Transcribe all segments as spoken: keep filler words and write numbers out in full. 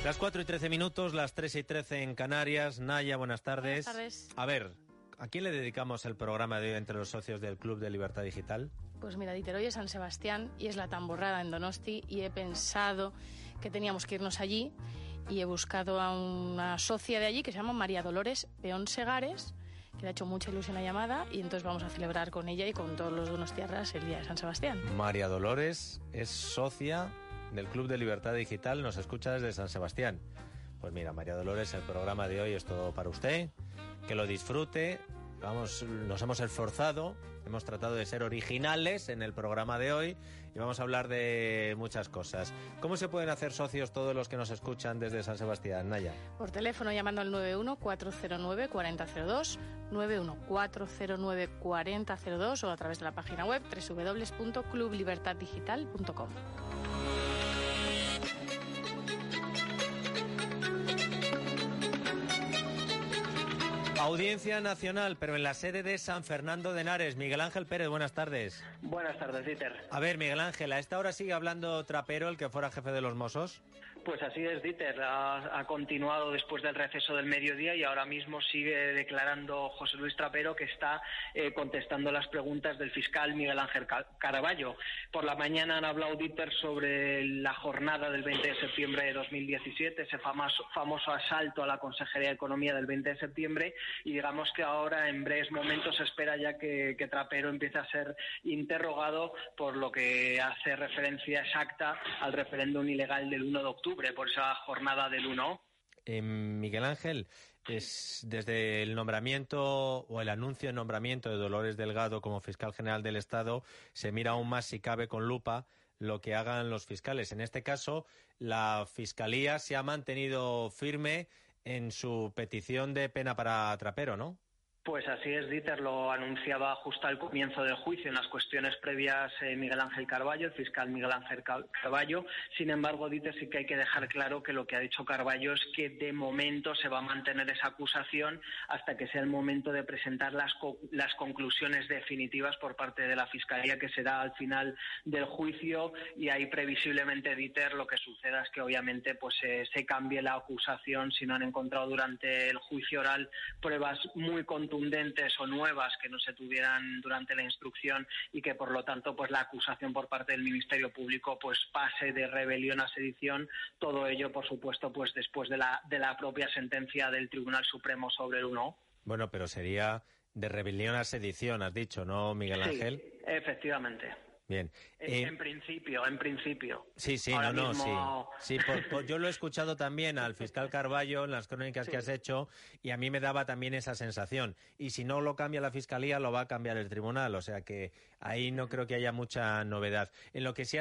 Las cuatro y trece minutos, las tres y trece en Canarias. Naya, buenas tardes. Buenas tardes. A ver, ¿a quién le dedicamos el programa de hoy entre los socios del Club de Libertad Digital? Pues mira, Dieter, hoy es San Sebastián y es la tamborrada en Donosti y he pensado que teníamos que irnos allí y he buscado a una socia de allí que se llama María Dolores Peón Segares, que le ha hecho mucha ilusión la llamada y entonces vamos a celebrar con ella y con todos los donostiarras el día de San Sebastián. María Dolores es socia del Club de Libertad Digital, nos escucha desde San Sebastián. Pues mira, María Dolores, el programa de hoy es todo para usted, que lo disfrute. Vamos, nos hemos esforzado, hemos tratado de ser originales en el programa de hoy y vamos a hablar de muchas cosas. ¿Cómo se pueden hacer socios todos los que nos escuchan desde San Sebastián, Naya? Por teléfono llamando al nueve uno cuatro cero nueve cuatro cero cero dos, nueve uno cuatro cero nueve cuatro cero cero dos o a través de la página web doble u doble u doble u punto club libertad digital punto com. Audiencia Nacional, pero en la sede de San Fernando de Henares. Miguel Ángel Pérez, buenas tardes. Buenas tardes, Dieter. A ver, Miguel Ángel, ¿a esta hora sigue hablando Trapero, el que fuera jefe de los Mossos? Pues así es, Dieter. Ha, ha continuado después del receso del mediodía y ahora mismo sigue declarando José Luis Trapero, que está eh, contestando las preguntas del fiscal Miguel Ángel Caraballo. Por la mañana han hablado, Dieter, sobre la jornada del veinte de septiembre de dos mil diecisiete, ese famoso, famoso asalto a la Consejería de Economía del veinte de septiembre, y digamos que ahora en breves momentos se espera ya que, que Trapero empiece a ser interrogado por lo que hace referencia exacta al referéndum ilegal del uno de octubre, por esa jornada del uno. Eh, Miguel Ángel, es desde el nombramiento o el anuncio de nombramiento de Dolores Delgado como fiscal general del Estado, se mira aún más, si cabe, con lupa lo que hagan los fiscales. En este caso, la Fiscalía se ha mantenido firme en su petición de pena para Trapero, ¿no? Pues así es, Dieter, lo anunciaba justo al comienzo del juicio, en las cuestiones previas eh, Miguel Ángel Carballo, el fiscal Miguel Ángel Carballo. Sin embargo, Dieter, sí que hay que dejar claro que lo que ha dicho Carballo es que de momento se va a mantener esa acusación hasta que sea el momento de presentar las, co- las conclusiones definitivas por parte de la Fiscalía, que será al final del juicio, y ahí previsiblemente, Dieter, lo que suceda es que obviamente pues eh, se cambie la acusación si no han encontrado durante el juicio oral pruebas muy contundentes o nuevas que no se tuvieran durante la instrucción, y que por lo tanto pues la acusación por parte del Ministerio Público pues pase de rebelión a sedición. Todo ello, por supuesto, pues después de la de la propia sentencia del Tribunal Supremo sobre el uno. Bueno, pero sería de rebelión a sedición, has dicho, ¿no, Miguel Ángel? Sí, efectivamente. Bien. En, Eh, en principio, en principio. Sí, sí, Ahora no, mismo... no, sí. Sí, por, por, yo lo he escuchado también al fiscal Carballo en las crónicas sí. que has hecho, y a mí me daba también esa sensación. Y si no lo cambia la Fiscalía, lo va a cambiar el Tribunal. O sea que ahí no creo que haya mucha novedad. En lo que sí ha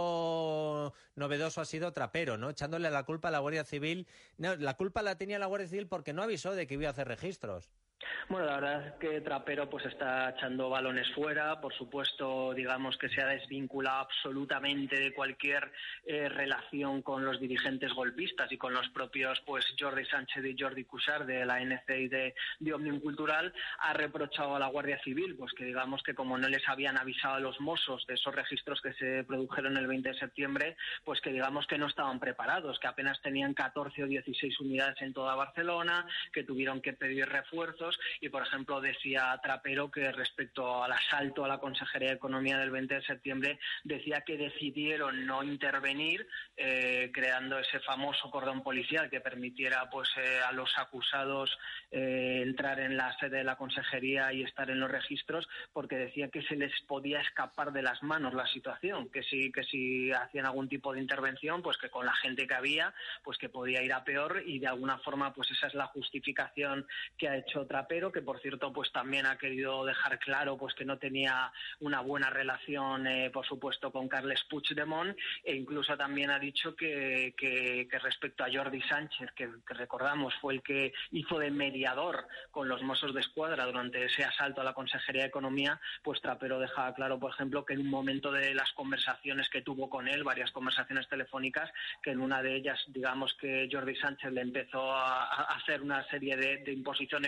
sido novedoso ha sido Trapero, ¿no? Echándole la culpa a la Guardia Civil. No, la culpa la tenía la Guardia Civil porque no avisó de que iba a hacer registros. Bueno, la verdad es que Trapero pues está echando balones fuera. Por supuesto, digamos que se ha desvinculado absolutamente de cualquier eh, relación con los dirigentes golpistas y con los propios pues Jordi Sánchez y Jordi Cuixart de la A N C y de, de Òmnium Cultural. Ha reprochado a la Guardia Civil pues que digamos que como no les habían avisado a los Mossos de esos registros que se produjeron el veinte de septiembre, pues que digamos que no estaban preparados, que apenas tenían catorce o dieciséis unidades en toda Barcelona, que tuvieron que pedir refuerzos. Y, por ejemplo, decía Trapero que respecto al asalto a la Consejería de Economía del veinte de septiembre, decía que decidieron no intervenir, eh, creando ese famoso cordón policial que permitiera pues eh, a los acusados eh, entrar en la sede de la Consejería y estar en los registros, porque decía que se les podía escapar de las manos la situación, que si, que si hacían algún tipo de intervención, pues que con la gente que había, pues que podía ir a peor, y de alguna forma pues esa es la justificación que ha hecho Trapero, que por cierto pues también ha querido dejar claro pues que no tenía una buena relación eh, por supuesto con Carles Puigdemont, e incluso también ha dicho que, que, que respecto a Jordi Sánchez, que, que recordamos fue el que hizo de mediador con los Mossos de Escuadra durante ese asalto a la Consejería de Economía, pues Trapero deja claro, por ejemplo, que en un momento de las conversaciones que tuvo con él, varias conversaciones telefónicas, que en una de ellas digamos que Jordi Sánchez le empezó a, a hacer una serie de, de imposiciones y solicitudes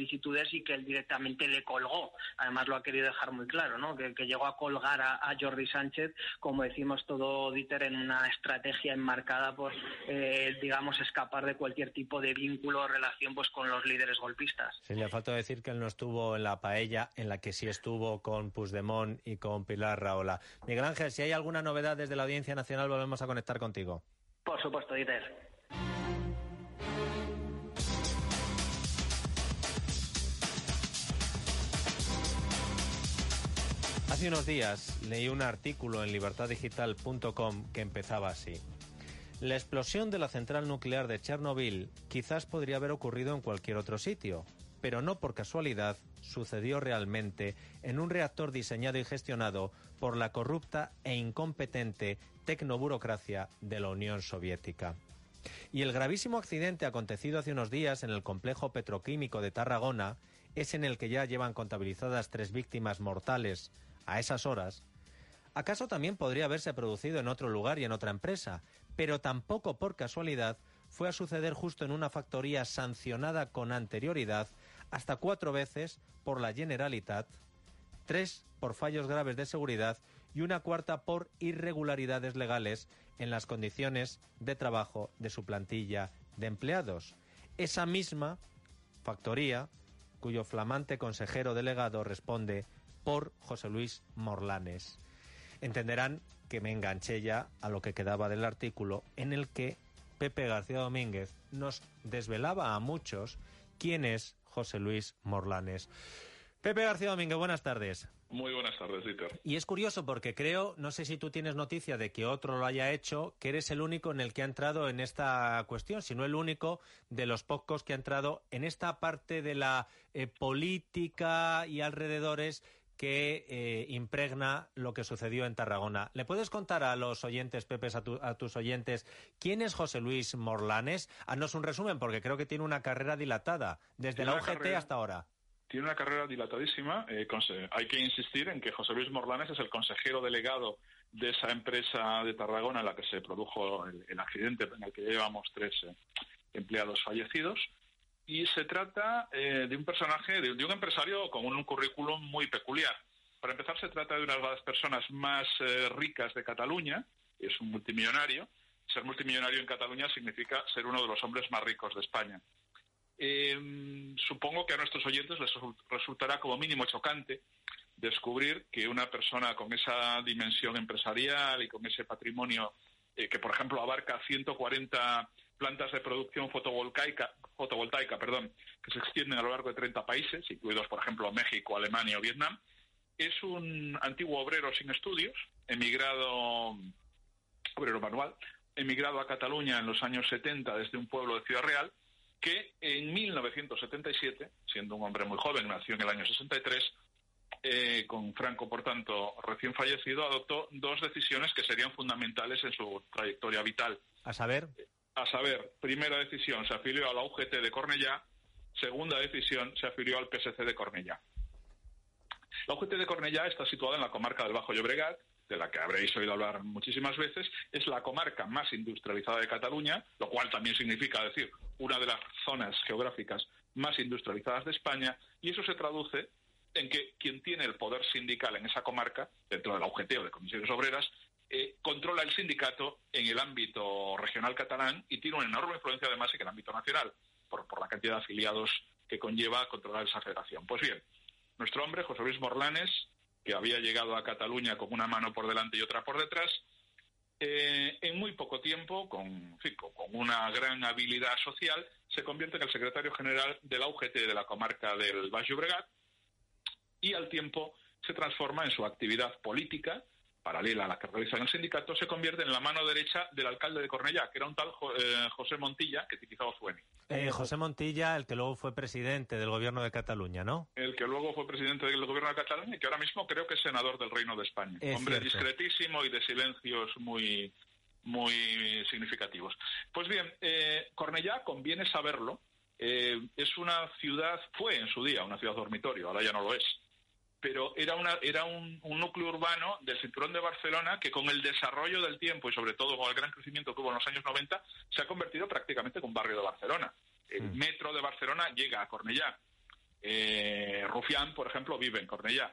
solicitudes y que él directamente le colgó. Además lo ha querido dejar muy claro, ¿no? Que, que llegó a colgar a, a Jordi Sánchez, como decimos todo, Dieter, en una estrategia enmarcada por, eh, digamos, escapar de cualquier tipo de vínculo o relación pues con los líderes golpistas. Sí, le falta decir que él no estuvo en la paella, en la que sí estuvo con Puigdemont y con Pilar Rahola. Miguel Ángel, si hay alguna novedad desde la Audiencia Nacional, volvemos a conectar contigo. Por supuesto, Dieter. Hace unos días leí un artículo en libertad digital punto com que empezaba así. La explosión de la central nuclear de Chernobyl quizás podría haber ocurrido en cualquier otro sitio, pero no por casualidad sucedió realmente en un reactor diseñado y gestionado por la corrupta e incompetente tecnoburocracia de la Unión Soviética. Y el gravísimo accidente acontecido hace unos días en el complejo petroquímico de Tarragona es en el que ya llevan contabilizadas tres víctimas mortales a esas horas. ¿Acaso también podría haberse producido en otro lugar y en otra empresa? Pero tampoco por casualidad fue a suceder justo en una factoría sancionada con anterioridad hasta cuatro veces por la Generalitat, tres por fallos graves de seguridad y una cuarta por irregularidades legales en las condiciones de trabajo de su plantilla de empleados. Esa misma factoría, cuyo flamante consejero delegado responde por José Luis Morlanes. Entenderán que me enganché ya a lo que quedaba del artículo en el que Pepe García Domínguez nos desvelaba a muchos quién es José Luis Morlanes. Pepe García Domínguez, buenas tardes. Muy buenas tardes, Dieter. Y es curioso porque creo, no sé si tú tienes noticia de que otro lo haya hecho, que eres el único en el que ha entrado en esta cuestión, si no el único de los pocos que ha entrado en esta parte de la eh, política y alrededores que eh, impregna lo que sucedió en Tarragona. ¿Le puedes contar a los oyentes, Pepe, a, tu, a tus oyentes, quién es José Luis Morlanes? Haznos un resumen, porque creo que tiene una carrera dilatada, desde la U G T carrera... hasta ahora. Tiene una carrera dilatadísima. Eh, hay que insistir en que José Luis Morlanes es el consejero delegado de esa empresa de Tarragona en la que se produjo el, el accidente, en el que llevamos tres eh, empleados fallecidos. Y se trata eh, de un personaje, de, de un empresario con un, un currículum muy peculiar. Para empezar, se trata de una de las personas más eh, ricas de Cataluña. Es un multimillonario. Ser multimillonario en Cataluña significa ser uno de los hombres más ricos de España. Eh, supongo que a nuestros oyentes les resultará como mínimo chocante descubrir que una persona con esa dimensión empresarial y con ese patrimonio eh, que, por ejemplo, abarca ciento cuarenta plantas de producción fotovoltaica, fotovoltaica perdón, que se extienden a lo largo de treinta países, incluidos, por ejemplo, México, Alemania o Vietnam, es un antiguo obrero sin estudios, emigrado, obrero manual, emigrado a Cataluña en los años setenta desde un pueblo de Ciudad Real, que en mil novecientos setenta y siete, siendo un hombre muy joven, nació en el año sesenta y tres, eh, con Franco, por tanto, recién fallecido, adoptó dos decisiones que serían fundamentales en su trayectoria vital. ¿A saber? A saber, primera decisión, se afilió a la U G T de Cornellá. Segunda decisión, se afilió al P S C de Cornellá. La U G T de Cornellá está situada en la comarca del Bajo Llobregat, de la que habréis oído hablar muchísimas veces. Es la comarca más industrializada de Cataluña, lo cual también significa decir una de las zonas geográficas más industrializadas de España, y eso se traduce en que quien tiene el poder sindical en esa comarca, dentro de la U G T o de comisiones obreras, eh, controla el sindicato en el ámbito regional catalán y tiene una enorme influencia además en el ámbito nacional, por, por la cantidad de afiliados que conlleva controlar esa federación. Pues bien, nuestro hombre, José Luis Morlanes, que había llegado a Cataluña con una mano por delante y otra por detrás, eh, en muy poco tiempo, con, en fin, con una gran habilidad social, se convierte en el secretario general de la U G T de la comarca del Baix Llobregat y al tiempo se transforma en su actividad política, paralela a la que realiza en el sindicato, se convierte en la mano derecha del alcalde de Cornellá, que era un tal eh, José Montilla, que quizá os suene. Eh, José Montilla, el que luego fue presidente del gobierno de Cataluña, ¿no? El que luego fue presidente del gobierno de Cataluña y que ahora mismo creo que es senador del Reino de España. Es Hombre cierto. Discretísimo y de silencios muy, muy significativos. Pues bien, eh, Cornellá, conviene saberlo, eh, es una ciudad, fue en su día una ciudad dormitorio, ahora ya no lo es, pero era una era un, un núcleo urbano del cinturón de Barcelona que con el desarrollo del tiempo y sobre todo con el gran crecimiento que hubo en los años noventa se ha convertido prácticamente en un barrio de Barcelona. El mm. metro de Barcelona llega a Cornellá. Eh, Rufián, por ejemplo, vive en Cornellá.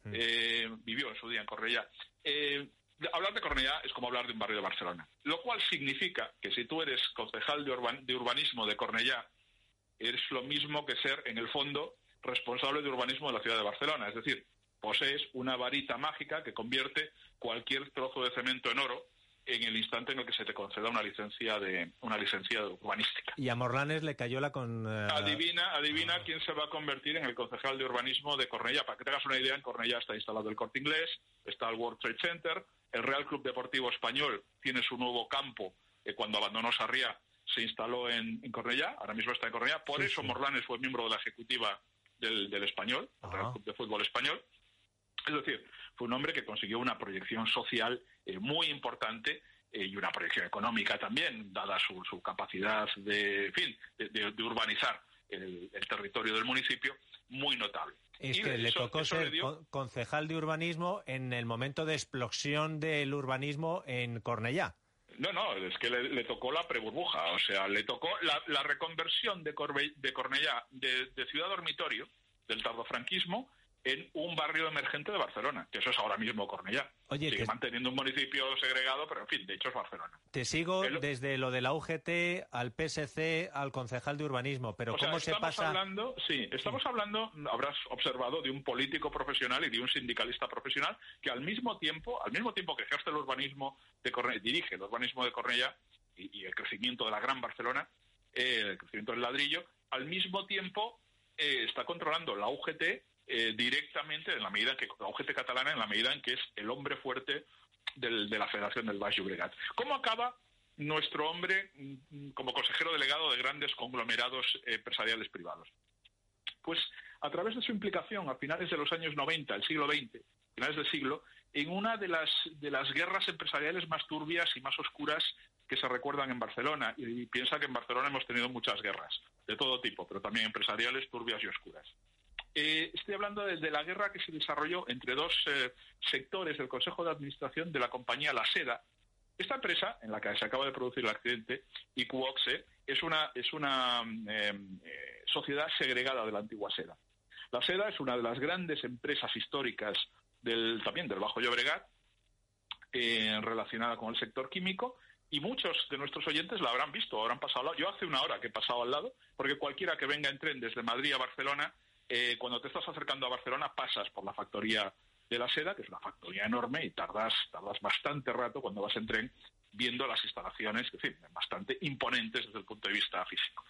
Eh, vivió en su día en Cornellá. Eh, hablar de Cornellá es como hablar de un barrio de Barcelona, lo cual significa que si tú eres concejal de, urban, de urbanismo de Cornellá, eres lo mismo que ser, en el fondo, responsable de urbanismo de la ciudad de Barcelona. Es decir, posees una varita mágica que convierte cualquier trozo de cemento en oro en el instante en el que se te conceda una licencia de una licencia urbanística. Y a Morlanes le cayó la con... Uh... Adivina, adivina ah. quién se va a convertir en el concejal de urbanismo de Cornellá. Para que te hagas una idea, en Cornellá está instalado el Corte Inglés, está el World Trade Center, el Real Club Deportivo Español tiene su nuevo campo, que cuando abandonó Sarriá se instaló en, en Cornellá, ahora mismo está en Cornellá. Por sí, eso sí. Morlanes fue miembro de la ejecutiva del, del Español, el Real Club de Fútbol Español. Es decir, fue un hombre que consiguió una proyección social eh, muy importante eh, y una proyección económica también, dada su, su capacidad de, en fin, de, de, de urbanizar el, el territorio del municipio, muy notable. Es y que le eso, tocó ser le dio... concejal de urbanismo en el momento de explosión del urbanismo en Cornellá. No, no, es que le, le tocó la preburbuja, o sea, le tocó la, la reconversión de, Corbe, de Cornellá de, de ciudad dormitorio del tardofranquismo en un barrio emergente de Barcelona, que eso es ahora mismo Cornellá. Oye, sigue te... manteniendo un municipio segregado, pero en fin, de hecho es Barcelona. Te sigo El... desde lo de la U G T al P S C al concejal de urbanismo, pero o ¿cómo sea, se pasa? Hablando, sí, estamos sí. hablando, habrás observado, de un político profesional y de un sindicalista profesional que al mismo tiempo, al mismo tiempo que ejerce el urbanismo de Cornellá, dirige el urbanismo de Cornellá y, y el crecimiento de la Gran Barcelona, eh, el crecimiento del ladrillo, al mismo tiempo eh, está controlando la U G T Eh, directamente en la medida en que la U G T catalana, en la medida en que es el hombre fuerte del, de la Federación del Baix Llobregat. ¿Cómo acaba nuestro hombre como consejero delegado de grandes conglomerados empresariales privados? Pues a través de su implicación a finales de los años noventa, el siglo veinte, finales del siglo, en una de las de las guerras empresariales más turbias y más oscuras que se recuerdan en Barcelona. Y, y piensa que en Barcelona hemos tenido muchas guerras de todo tipo, pero también empresariales turbias y oscuras. Eh, estoy hablando de, de la guerra que se desarrolló entre dos eh, sectores del Consejo de Administración de la compañía La Seda. Esta empresa, en la que se acaba de producir el accidente, I Q O X E, es una, es una eh, eh, sociedad segregada de la antigua Seda. La Seda es una de las grandes empresas históricas del, también del Bajo Llobregat, eh, relacionada con el sector químico, y muchos de nuestros oyentes la habrán visto, habrán pasado al lado. Yo hace una hora que he pasado al lado, porque cualquiera que venga en tren desde Madrid a Barcelona, Eh, cuando te estás acercando a Barcelona pasas por la factoría de La Seda, que es una factoría enorme, y tardas, tardas bastante rato cuando vas en tren viendo las instalaciones, en fin, bastante imponentes desde el punto de vista físico.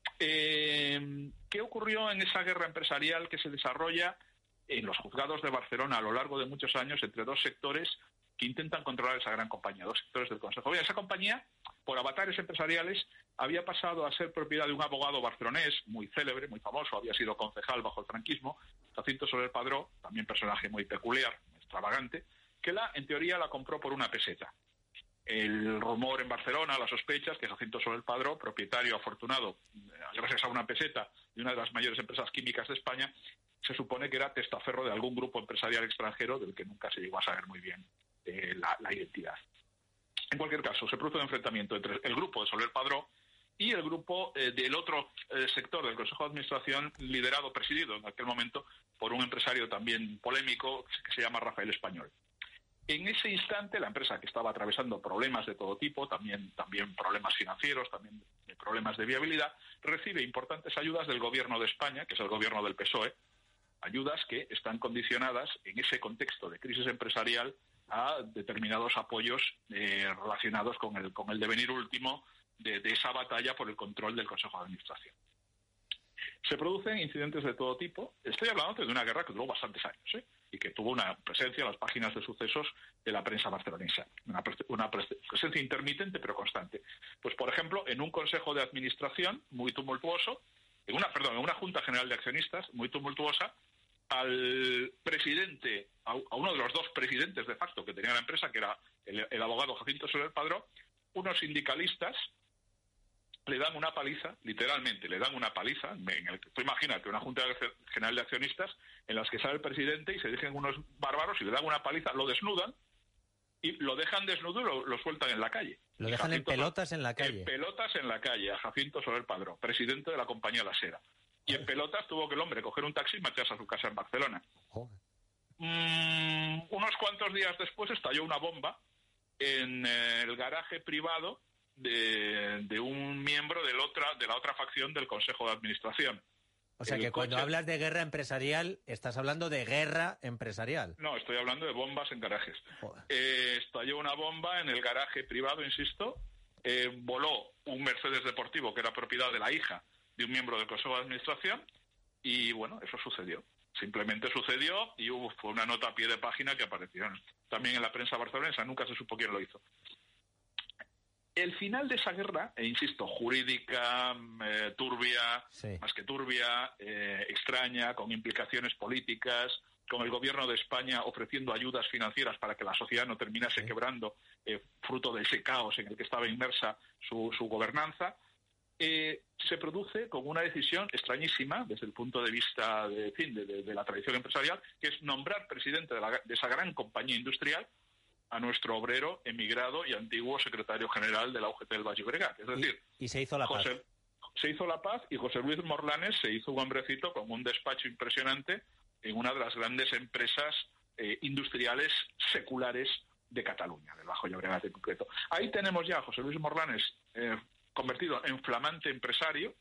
Eh, ¿Qué ocurrió en esa guerra empresarial que se desarrolla en los juzgados de Barcelona a lo largo de muchos años entre dos sectores que intentan controlar esa gran compañía, dos sectores del Consejo? Bien, esa compañía, por avatares empresariales, había pasado a ser propiedad de un abogado barcelonés muy célebre, muy famoso, había sido concejal bajo el franquismo, Jacinto Soler Padró, también personaje muy peculiar, extravagante, que la, en teoría la compró por una peseta. El rumor en Barcelona, las sospechas, que Jacinto Soler Padró, propietario afortunado, gracias a una peseta de una de las mayores empresas químicas de España, se supone que era testaferro de algún grupo empresarial extranjero del que nunca se llegó a saber muy bien eh, la, la identidad. En cualquier caso, se produce un enfrentamiento entre el grupo de Soler Padró y el grupo eh, del otro eh, sector del Consejo de Administración, liderado, presidido en aquel momento por un empresario también polémico que se llama Rafael Español. En ese instante, la empresa, que estaba atravesando problemas de todo tipo, también, también problemas financieros, también problemas de viabilidad, recibe importantes ayudas del Gobierno de España, que es el Gobierno del P S O E, ayudas que están condicionadas en ese contexto de crisis empresarial a determinados apoyos eh, relacionados con el, con el devenir último de, de esa batalla por el control del Consejo de Administración. Se producen incidentes de todo tipo. Estoy hablando de una guerra que duró bastantes años, ¿eh? Y que tuvo una presencia en las páginas de sucesos de la prensa barcelonesa. Una, pre una pre presencia intermitente pero constante. Pues, por ejemplo, en un Consejo de Administración muy tumultuoso, en una, perdón, en una Junta General de Accionistas muy tumultuosa, al presidente, a uno de los dos presidentes de facto que tenía la empresa, que era el, el abogado Jacinto Soler Padró, unos sindicalistas le dan una paliza, literalmente le dan una paliza. En el, tú imagínate una Junta General de Accionistas en las que sale el presidente y se dirigen unos bárbaros y le dan una paliza, lo desnudan y lo dejan desnudo y lo, lo sueltan en la calle. Lo dejan Jacinto, en pelotas en la calle. En pelotas en la calle a Jacinto Soler Padró, presidente de la compañía La Seda. Y en pelotas tuvo que el hombre coger un taxi y marcharse a su casa en Barcelona. Mm, unos cuantos días después estalló una bomba en eh, el garaje privado de, de un miembro del otra, de la otra facción del Consejo de Administración. O sea, el que coche... cuando hablas de guerra empresarial, estás hablando de guerra empresarial. No, estoy hablando de bombas en garajes. Eh, estalló una bomba en el garaje privado, insisto. Eh, voló un Mercedes deportivo que era propiedad de la hija de un miembro del Consejo de Administración y, bueno, eso sucedió. Simplemente sucedió y hubo fue una nota a pie de página que apareció también en la prensa barcelonesa. Nunca se supo quién lo hizo. El final de esa guerra, e insisto, jurídica, eh, turbia, sí. más que turbia, eh, extraña, con implicaciones políticas, con el gobierno de España ofreciendo ayudas financieras para que la sociedad no terminase sí. quebrando, eh, fruto de ese caos en el que estaba inmersa su, su gobernanza, eh, se produce con una decisión extrañísima desde el punto de vista de, en fin, de, de, de la tradición empresarial, que es nombrar presidente de, la, de esa gran compañía industrial a nuestro obrero emigrado y antiguo secretario general de la U G T del Baix Llobregat. Es decir, y, y se hizo la José, paz. Se hizo la paz y José Luis Morlanes se hizo un hombrecito con un despacho impresionante en una de las grandes empresas eh, industriales seculares de Cataluña, del Bajo Llobregat en concreto. Ahí tenemos ya a José Luis Morlanes eh, convertido en flamante empresario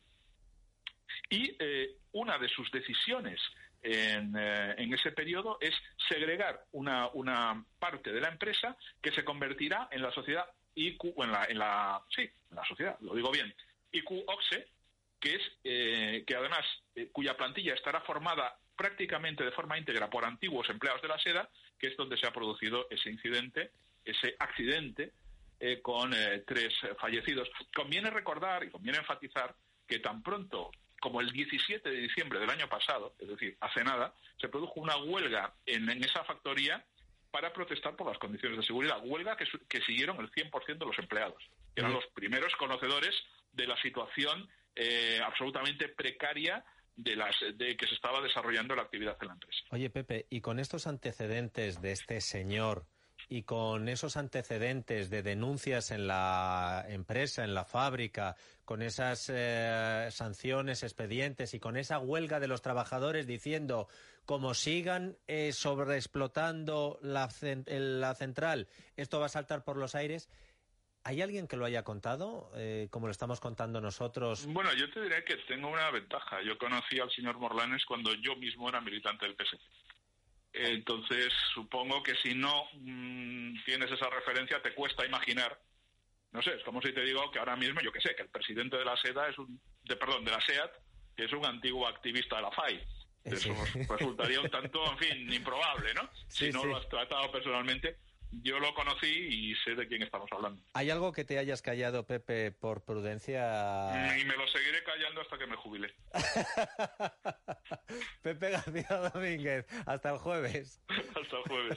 y eh, una de sus decisiones En, eh, en ese periodo es segregar una, una parte de la empresa que se convertirá en la sociedad I Q, en la, en la sí, en la sociedad, lo digo bien, I Q Oxe, que es eh, que además eh, cuya plantilla estará formada prácticamente de forma íntegra por antiguos empleados de la seda, que es donde se ha producido ese incidente, ese accidente eh, con eh, tres fallecidos. Conviene recordar y conviene enfatizar que tan pronto como el diecisiete de diciembre del año pasado, es decir, hace nada, se produjo una huelga en, en esa factoría para protestar por las condiciones de seguridad. Huelga que, que siguieron el cien por ciento de los empleados, que eran los primeros conocedores de la situación eh, absolutamente precaria de las de que se estaba desarrollando la actividad en la empresa. Oye, Pepe, y con estos antecedentes de este señor y con esos antecedentes de denuncias en la empresa, en la fábrica, con esas eh, sanciones, expedientes y con esa huelga de los trabajadores diciendo como sigan eh, sobreexplotando la, la central, esto va a saltar por los aires. ¿Hay alguien que lo haya contado, eh, como lo estamos contando nosotros? Bueno, yo te diré que tengo una ventaja. Yo conocí al señor Morlanes cuando yo mismo era militante del P S C. Entonces, supongo que si no mmm, tienes esa referencia, te cuesta imaginar. No sé, es como si te digo que ahora mismo, yo que sé, que el presidente de la SEDA es un, de, perdón, de la SEAT, que es un antiguo activista de la F A I. Eso sí. Resultaría un tanto, en fin, improbable, ¿no? Sí, si no sí. lo has tratado personalmente. Yo lo conocí y sé de quién estamos hablando. ¿Hay algo que te hayas callado, Pepe, por prudencia? Y me lo seguiré callando hasta que me jubile. Pepe García Domínguez, hasta el jueves. Hasta el jueves.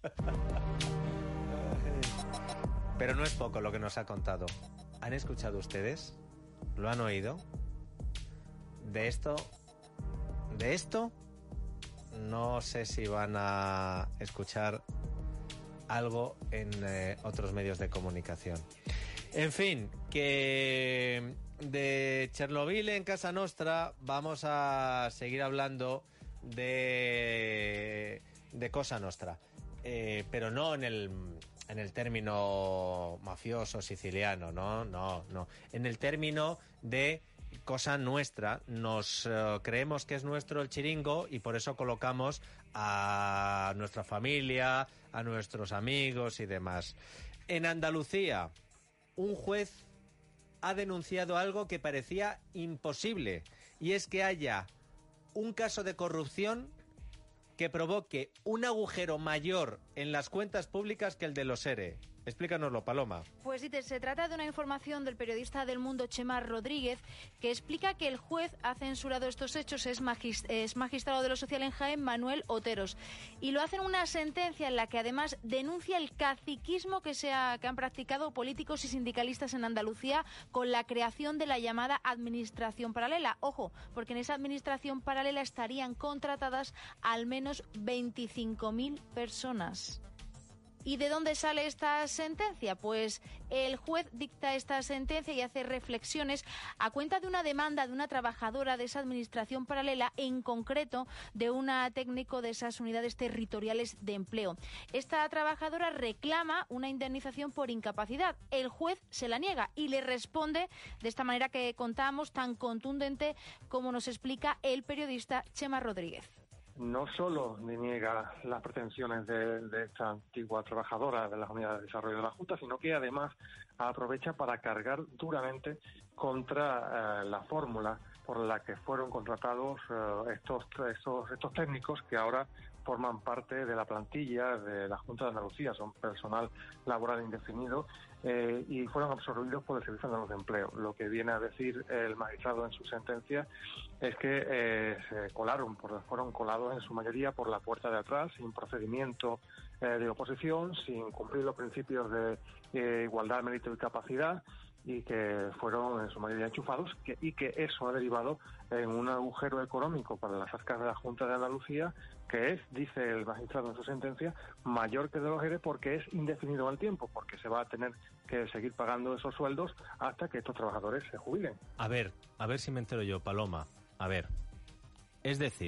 Pero no es poco lo que nos ha contado. ¿Han escuchado ustedes? ¿Lo han oído? De esto... De esto... No sé si van a escuchar algo en eh, otros medios de comunicación. En fin, que de Chernobyl en Casa Nostra vamos a seguir hablando de, de Cosa Nostra, eh, pero no en el, en el término mafioso siciliano, no, no, no, en el término de cosa nuestra. Nos uh, creemos que es nuestro el chiringo y por eso colocamos a nuestra familia, a nuestros amigos y demás. En Andalucía, un juez ha denunciado algo que parecía imposible, y es que haya un caso de corrupción que provoque un agujero mayor en las cuentas públicas que el de los ERE. Explícanoslo, Paloma. Pues sí, se trata de una información del periodista del Mundo, Chema Rodríguez, que explica que el juez ha censurado estos hechos, es, magist- es magistrado de lo social en Jaén, Manuel Oteros, y lo hace en una sentencia en la que además denuncia el caciquismo que, se ha, que han practicado políticos y sindicalistas en Andalucía con la creación de la llamada administración paralela. Ojo, porque en esa administración paralela estarían contratadas al menos veinticinco mil personas. ¿Y de dónde sale esta sentencia? Pues el juez dicta esta sentencia y hace reflexiones a cuenta de una demanda de una trabajadora de esa administración paralela, en concreto de una técnico de esas unidades territoriales de empleo. Esta trabajadora reclama una indemnización por incapacidad. El juez se la niega y le responde de esta manera que contamos, tan contundente como nos explica el periodista Chema Rodríguez. No solo niega las pretensiones de, de esta antigua trabajadora de las unidades de desarrollo de la Junta, sino que además aprovecha para cargar duramente contra eh, la fórmula por la que fueron contratados eh, estos, estos, estos técnicos que ahora forman parte de la plantilla de la Junta de Andalucía, son personal laboral indefinido eh, y fueron absorbidos por el Servicio Andaluz de Empleo. Lo que viene a decir el magistrado en su sentencia es que eh, se colaron, por, fueron colados en su mayoría por la puerta de atrás, sin procedimiento eh, de oposición, sin cumplir los principios de eh, igualdad, mérito y capacidad, y que fueron en su mayoría enchufados que, y que eso ha derivado en un agujero económico para las arcas de la Junta de Andalucía que es, dice el magistrado en su sentencia, mayor que de los E R E porque es indefinido en el tiempo, porque se va a tener que seguir pagando esos sueldos hasta que estos trabajadores se jubilen. A ver, a ver si me entero yo, Paloma. A ver, es decir,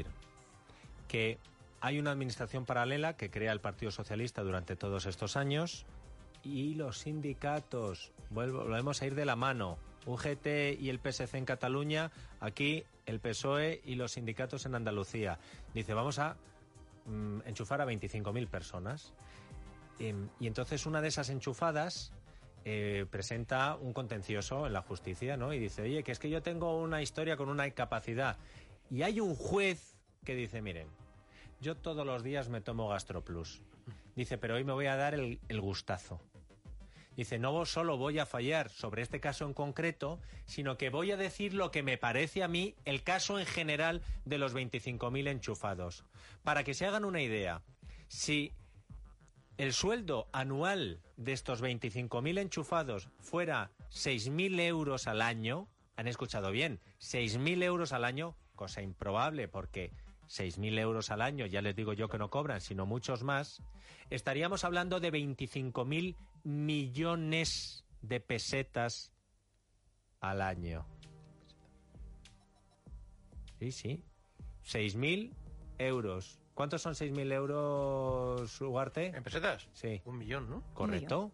que hay una administración paralela que crea el Partido Socialista durante todos estos años y los sindicatos, vuelvo, volvemos a ir de la mano, U G T y el P S C en Cataluña, aquí el P S O E y los sindicatos en Andalucía. Dice, vamos a mm, enchufar a veinticinco mil personas. Eh, y entonces una de esas enchufadas eh, presenta un contencioso en la justicia, ¿no? Y dice, oye, que es que yo tengo una historia con una incapacidad. Y hay un juez que dice, miren, yo todos los días me tomo GastroPlus. Dice, pero hoy me voy a dar el, el gustazo. Dice, no solo voy a fallar sobre este caso en concreto, sino que voy a decir lo que me parece a mí el caso en general de los veinticinco mil enchufados. Para que se hagan una idea, si el sueldo anual de estos veinticinco mil enchufados fuera seis mil euros al año, han escuchado bien, seis mil euros al año, cosa improbable porque seis mil euros al año, ya les digo yo que no cobran, sino muchos más, estaríamos hablando de veinticinco mil millones de pesetas al año. Sí, sí. seis mil euros. ¿Cuántos son seis mil euros, Ugarte? ¿En pesetas? Sí. Un millón, ¿no? Correcto.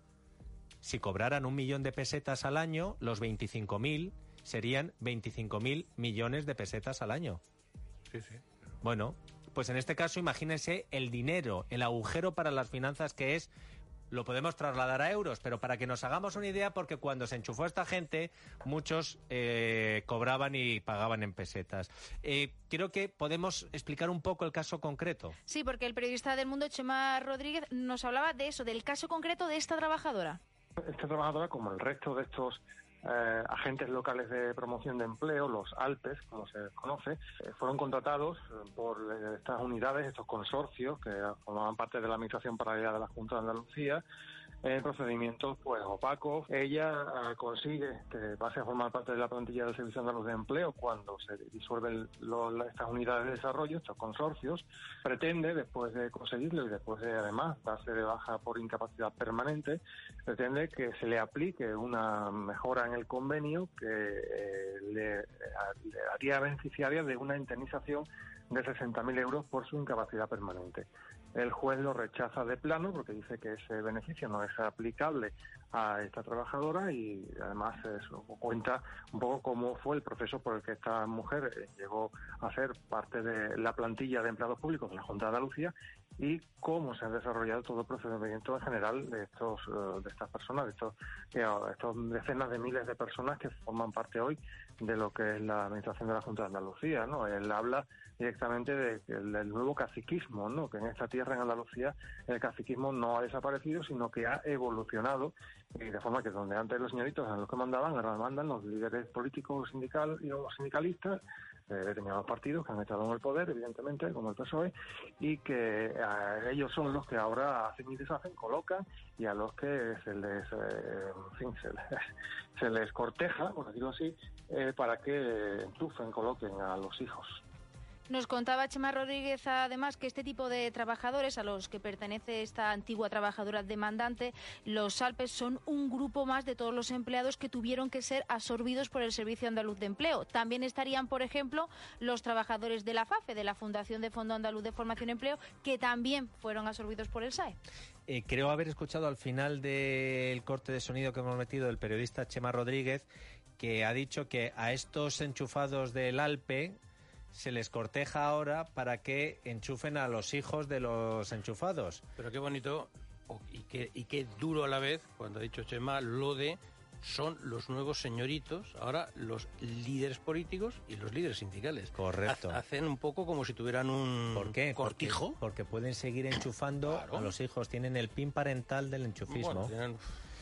Si cobraran un millón de pesetas al año, los veinticinco mil serían veinticinco mil millones de pesetas al año. Sí, sí. Bueno, pues en este caso imagínense el dinero, el agujero para las finanzas que es, lo podemos trasladar a euros, pero para que nos hagamos una idea, porque cuando se enchufó esta gente, muchos eh, cobraban y pagaban en pesetas. Eh, creo que podemos explicar un poco el caso concreto. Sí, porque el periodista del Mundo, Chema Rodríguez, nos hablaba de eso, del caso concreto de esta trabajadora. Esta trabajadora, como el resto de estos Eh, agentes locales de promoción de empleo, los ALPES, como se conoce, eh, fueron contratados por eh, estas unidades, estos consorcios que formaban parte de la administración paralela de la Junta de Andalucía, en procedimientos pues opacos. Ella eh, consigue que pase a formar parte de la plantilla del Servicio Andaluz de Empleo cuando se disuelven los, estas unidades de desarrollo, estos consorcios. Pretende, después de conseguirlo y después de además darse de baja por incapacidad permanente, pretende que se le aplique una mejora en el convenio que eh, le, le haría beneficiaria de una indemnización de sesenta mil euros por su incapacidad permanente. El juez lo rechaza de plano porque dice que ese beneficio no es aplicable a esta trabajadora y además eso cuenta un poco cómo fue el proceso por el que esta mujer llegó a ser parte de la plantilla de empleados públicos de la Junta de Andalucía y cómo se ha desarrollado todo el procedimiento en general de estos de estas personas, de estos, de estos decenas de miles de personas que forman parte hoy de lo que es la administración de la Junta de Andalucía, ¿no? Él habla directamente de, de, del nuevo caciquismo, ¿no? Que en esta tierra, en Andalucía, el caciquismo no ha desaparecido, sino que ha evolucionado, y de forma que donde antes los señoritos eran los que mandaban, ahora mandan los líderes políticos sindical y los sindicalistas de determinados partidos que han estado en el poder, evidentemente, como el P S O E, y que eh, ellos son los que ahora hacen y deshacen, colocan, y a los que se les, eh, en fin, se les, se les corteja, por decirlo así, eh, para que enchufen, coloquen a los hijos. Nos contaba Chema Rodríguez, además, que este tipo de trabajadores, a los que pertenece esta antigua trabajadora demandante, los Alpes son un grupo más de todos los empleados que tuvieron que ser absorbidos por el Servicio Andaluz de Empleo. También estarían, por ejemplo, los trabajadores de la FAFE, de la Fundación de Fondo Andaluz de Formación y Empleo, que también fueron absorbidos por el S A E. Eh, creo haber escuchado al final del corte de sonido que hemos metido el periodista Chema Rodríguez, que ha dicho que a estos enchufados del Alpe se les corteja ahora para que enchufen a los hijos de los enchufados. Pero qué bonito y qué, y qué duro a la vez, cuando ha dicho Chema, lo de son los nuevos señoritos, ahora los líderes políticos y los líderes sindicales. Correcto. Ha, hacen un poco como si tuvieran un ¿Por qué? cortijo. Porque, porque pueden seguir enchufando claro. a los hijos, tienen el pin parental del enchufismo. Bueno, tienen...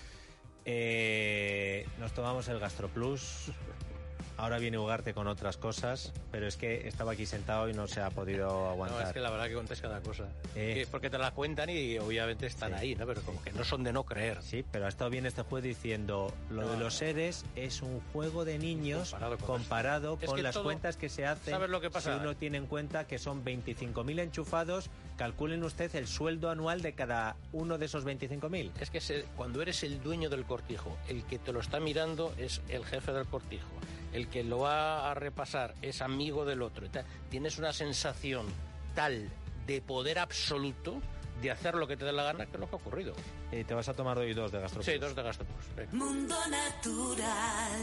eh, nos tomamos el GastroPlus. Ahora viene Ugarte con otras cosas, pero es que estaba aquí sentado y no se ha podido aguantar. No, es que la verdad que contáis cada cosa. Eh. Que porque te la cuentan y obviamente están sí. ahí, ¿no? Pero como que no son de no creer. Sí, pero ha estado bien este juez diciendo lo no, de los ERES es un juego de niños comparado con, comparado con las todo, cuentas que se hacen. ¿Sabes lo que pasa? Si uno tiene en cuenta que son veinticinco mil enchufados, calculen usted el sueldo anual de cada uno de esos veinticinco mil. Es que se, cuando eres el dueño del cortijo, el que te lo está mirando es el jefe del cortijo. El que lo va a repasar es amigo del otro. Tienes una sensación tal de poder absoluto de hacer lo que te dé la gana, que es lo que ha ocurrido. Eh, ¿Te vas a tomar hoy dos de GastroPlus? Sí, dos de GastroPlus. Venga. Mundo Natural.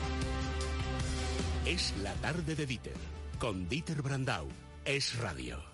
Es la tarde de Dieter, con Dieter Brandau. Es radio.